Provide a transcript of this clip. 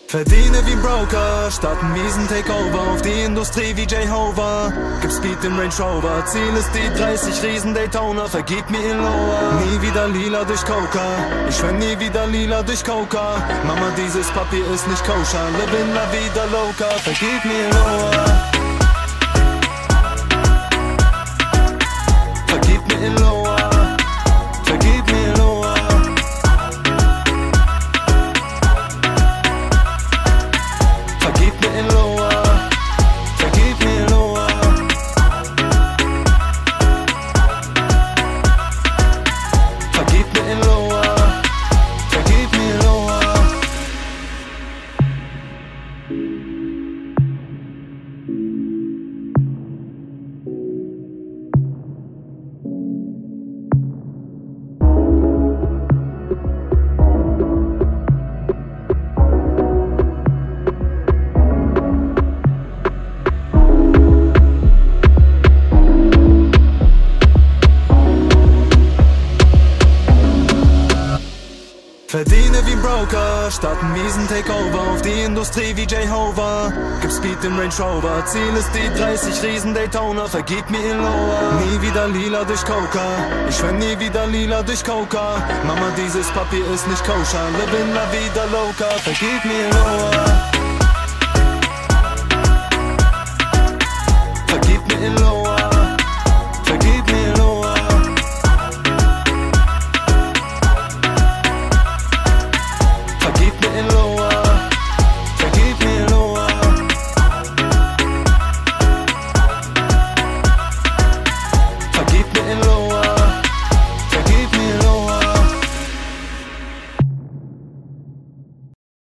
Verdiene wie ein Broker, statt ein miesen Takeover auf die Industrie wie Jehovah. Gib Speed im Range Rover, Ziel ist die 30 Riesen Daytona, vergib mir ihr Lower. Nie wieder lila durch Coca, ich schwör nie wieder lila durch Coca. Mama, dieses Papier ist nicht koscher, living la vida loca, vergib mir ihr Lower. Vergib mir ihr Lower, vergib mir ihr Lower. Vergib mir in Lower, vergib mir in Lower. Vergib mir in Lower, vergib mir in Lower. Verdiene wie ein Broker, statt ein miesen Takeover auf die Industrie wie Jehovah. Gib Speed im Range Rover, Ziel ist die 30 Riesen Daytona, vergib mir ihr Lower. Nie wieder lila durch Coca, ich schwör nie wieder lila durch Coca. Mama, dieses Papier ist nicht koscher, living la vida loca, vergib mir ihr Lower.